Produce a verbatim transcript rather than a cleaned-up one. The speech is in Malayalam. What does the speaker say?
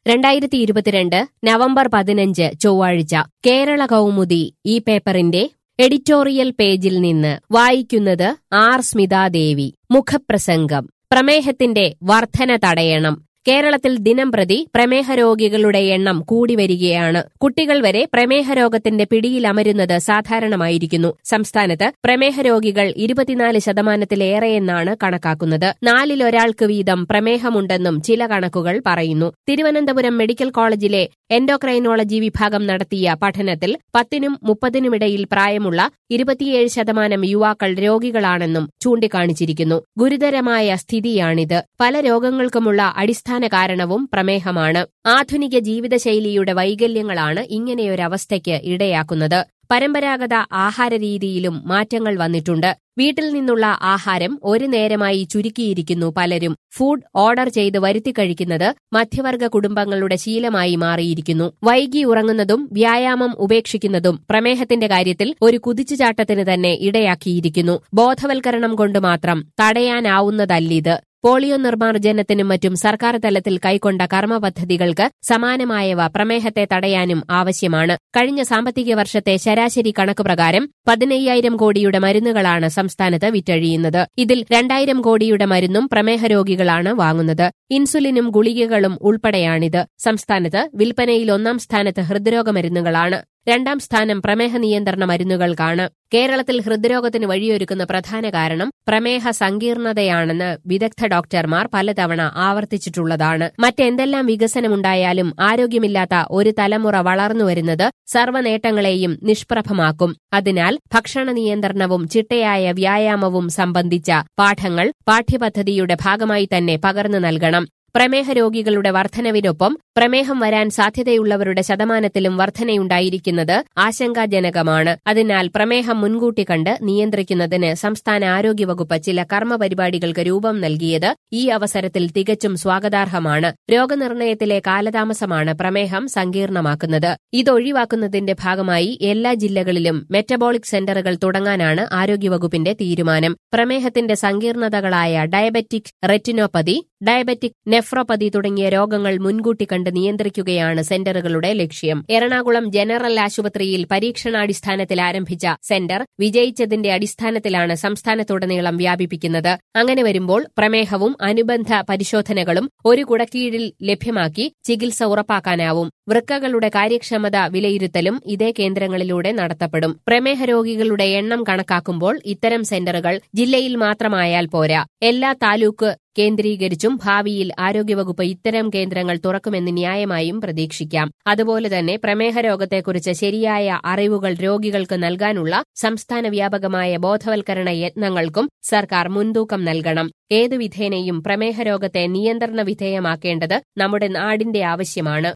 രണ്ടായിരത്തി ഇരുപത്തിരണ്ട് നവംബർ പതിനഞ്ച് ചൊവ്വാഴ്ച കേരള കൗമുദി ഈ പേപ്പറിന്റെ എഡിറ്റോറിയൽ പേജിൽ നിന്ന് വായിക്കുന്നത് ആർ സ്മിതാദേവി. മുഖപ്രസംഗം. പ്രമേഹത്തിന്റെ വർധന തടയണം. കേരളത്തിൽ ദിനംപ്രതി പ്രമേഹ രോഗികളുടെ എണ്ണം കൂടി വരികയാണ്. കുട്ടികൾ വരെ പ്രമേഹ രോഗത്തിന്റെ പിടിയിലമരുന്നത് സാധാരണമായിരിക്കുന്നു. സംസ്ഥാനത്ത് പ്രമേഹ രോഗികൾ ഇരുപത്തിനാല് ശതമാനത്തിലേറെയെന്നാണ് കണക്കാക്കുന്നത്. നാലിലൊരാൾക്ക് വീതം പ്രമേഹമുണ്ടെന്നും ചില കണക്കുകൾ പറയുന്നു. തിരുവനന്തപുരം മെഡിക്കൽ കോളേജിലെ എൻഡോക്രൈനോളജി വിഭാഗം നടത്തിയ പഠനത്തിൽ പത്തിനും മുപ്പതിനുമിടയിൽ പ്രായമുള്ള ഇരുപത്തിയേഴ് ശതമാനം യുവാക്കൾ രോഗികളാണെന്നും ചൂണ്ടിക്കാണിച്ചിരിക്കുന്നു. ഗുരുതരമായ സ്ഥിതിയാണിത്. പല രോഗങ്ങൾക്കുമുള്ള അടിസ്ഥാന കാരണവും പ്രമേഹമാണ്. ആധുനിക ജീവിതശൈലിയുടെ വൈകല്യങ്ങളാണ് ഇങ്ങനെയൊരവസ്ഥയ്ക്ക് ഇടയാക്കുന്നത്. പരമ്പരാഗത ആഹാരരീതിയിലും മാറ്റങ്ങൾ വന്നിട്ടുണ്ട്. വീട്ടിൽ നിന്നുള്ള ആഹാരം ഒരു നേരമായി ചുരുക്കിയിരിക്കുന്നു പലരും. ഫുഡ് ഓർഡർ ചെയ്ത് വരുത്തി കഴിക്കുന്നത് മധ്യവർഗ കുടുംബങ്ങളുടെ ശീലമായി മാറിയിരിക്കുന്നു. വൈകി ഉറങ്ങുന്നതും വ്യായാമം ഉപേക്ഷിക്കുന്നതും പ്രമേഹത്തിന്റെ കാര്യത്തിൽ ഒരു കുതിച്ചുചാട്ടത്തിന് തന്നെ ഇടയാക്കിയിരിക്കുന്നു. ബോധവൽക്കരണം കൊണ്ട് മാത്രം തടയാനാവുന്നതല്ലിത്. പോളിയോ നിർമ്മാർജ്ജനത്തിനും മറ്റും സർക്കാർ തലത്തിൽ കൈക്കൊണ്ട കർമ്മ പദ്ധതികൾക്ക് സമാനമായവ പ്രമേഹത്തെ തടയാനും ആവശ്യമാണ്. കഴിഞ്ഞ സാമ്പത്തിക വർഷത്തെ ശരാശരി കണക്ക് പ്രകാരം പതിനയ്യായിരം കോടിയുടെ മരുന്നുകളാണ് സംസ്ഥാനത്ത് വിറ്റഴിയുന്നത്. ഇതിൽ രണ്ടായിരം കോടിയുടെ മരുന്നും പ്രമേഹ രോഗികളാണ് വാങ്ങുന്നത്. ഇൻസുലിനും ഗുളികകളും ഉൾപ്പെടെയാണിത്. സംസ്ഥാനത്ത് വിൽപ്പനയിൽ ഒന്നാം സ്ഥാനത്ത് ഹൃദ്രോഗ മരുന്നുകളാണ്. രണ്ടാം സ്ഥാനം പ്രമേഹ നിയന്ത്രണ മരുന്നുകൾക്കാണ്. കേരളത്തിൽ ഹൃദ്രോഗത്തിന് വഴിയൊരുക്കുന്ന പ്രധാന കാരണം പ്രമേഹ സങ്കീർണതയാണെന്ന് വിദഗ്ധ ഡോക്ടർമാർ പലതവണ ആവർത്തിച്ചിട്ടുള്ളതാണ്. മറ്റെന്തെല്ലാം വികസനമുണ്ടായാലും ആരോഗ്യമില്ലാത്ത ഒരു തലമുറ വളർന്നുവരുന്നത് സർവ്വനേട്ടങ്ങളെയും നിഷ്പ്രഭമാക്കും. അതിനാൽ ഭക്ഷണ നിയന്ത്രണവും ചിട്ടയായ വ്യായാമവും സംബന്ധിച്ച പാഠങ്ങൾ പാഠ്യപദ്ധതിയുടെ ഭാഗമായി തന്നെ പകർന്നു നൽകണം. പ്രമേഹ രോഗികളുടെ വർധനവിനൊപ്പം പ്രമേഹം വരാൻ സാധ്യതയുള്ളവരുടെ ശതമാനത്തിലും വർധനയുണ്ടായിരിക്കുന്നത് ആശങ്കാജനകമാണ്. അതിനാൽ പ്രമേഹം മുൻകൂട്ടി കണ്ട് നിയന്ത്രിക്കുന്നതിന് സംസ്ഥാന ആരോഗ്യവകുപ്പ് ചില കർമ്മ പരിപാടികൾക്ക് രൂപം നൽകിയത് ഈ അവസരത്തിൽ തികച്ചും സ്വാഗതാർഹമാണ്. രോഗനിർണയത്തിലെ കാലതാമസമാണ് പ്രമേഹം സങ്കീർണമാക്കുന്നത്. ഇതൊഴിവാക്കുന്നതിന്റെ ഭാഗമായി എല്ലാ ജില്ലകളിലും മെറ്റബോളിക് സെന്ററുകൾ തുടങ്ങാനാണ് ആരോഗ്യവകുപ്പിന്റെ തീരുമാനം. പ്രമേഹത്തിന്റെ സങ്കീർണതകളായ ഡയബറ്റിക് റെറ്റിനോപ്പതി, ഡയബറ്റിക് നെഫ്രോപ്പതി തുടങ്ങിയ രോഗങ്ങൾ മുൻകൂട്ടി കണ്ട് നിയന്ത്രിക്കുകയാണ് സെന്ററുകളുടെ ലക്ഷ്യം. എറണാകുളം ജനറൽ ആശുപത്രിയിൽ പരീക്ഷണാടിസ്ഥാനത്തിൽ ആരംഭിച്ച സെന്റർ വിജയിച്ചതിന്റെ അടിസ്ഥാനത്തിലാണ് സംസ്ഥാനത്തുടനീളം വ്യാപിപ്പിക്കുന്നത്. അങ്ങനെ വരുമ്പോൾ പ്രമേഹവും അനുബന്ധ പരിശോധനകളും ഒരു കുടക്കീഴിൽ ലഭ്യമാക്കി ചികിത്സ ഉറപ്പാക്കാനാവും. വൃക്കകളുടെ കാര്യക്ഷമത വിലയിരുത്തലും ഇതേ കേന്ദ്രങ്ങളിലൂടെ നടത്തപ്പെടും. പ്രമേഹ രോഗികളുടെ എണ്ണം കണക്കാക്കുമ്പോൾ ഇത്തരം സെന്ററുകൾ ജില്ലയിൽ മാത്രമായാൽ പോരാ. എല്ലാ താലൂക്ക് കേന്ദ്രീകരിച്ചും ഭാവിയിൽ ആരോഗ്യവകുപ്പ് ഇത്തരം കേന്ദ്രങ്ങൾ തുറക്കുമെന്ന് ന്യായമായും പ്രതീക്ഷിക്കാം. അതുപോലെ തന്നെ പ്രമേഹ രോഗത്തെക്കുറിച്ച് ശരിയായ അറിവുകൾ രോഗികൾക്ക് നൽകാനുള്ള സംസ്ഥാന വ്യാപകമായ ബോധവൽക്കരണ യത്നങ്ങൾക്കും സർക്കാർ മുൻതൂക്കം നൽകണം. ഏതു വിധേനയും പ്രമേഹ രോഗത്തെ നിയന്ത്രണ വിധേയമാക്കേണ്ടത് നമ്മുടെ നാടിന്റെ ആവശ്യമാണ്.